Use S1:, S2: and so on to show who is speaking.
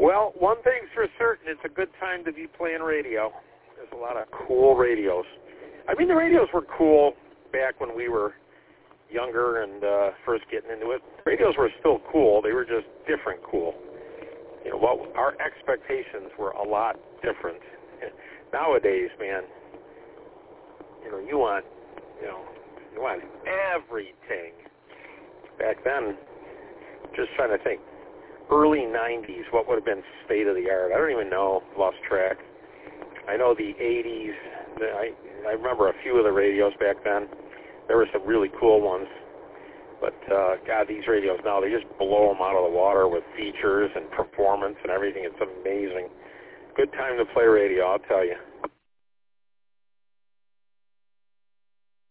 S1: Well, one thing's for certain, it's a good time to be playing radio. There's a lot of cool radios. I mean, the radios were cool back when we were younger and first getting into it. Radios were still cool. They were just different cool. You know, what our expectations were a lot different. Nowadays, man, you want everything. Back then, just trying to think, early 90s, what would have been state of the art? I don't even know, lost track. I know the 80s, I remember a few of the radios back then. There were some really cool ones. But, God, these radios now, they just blow them out of the water with features and performance and everything. It's amazing. Good time to play radio, I'll tell you.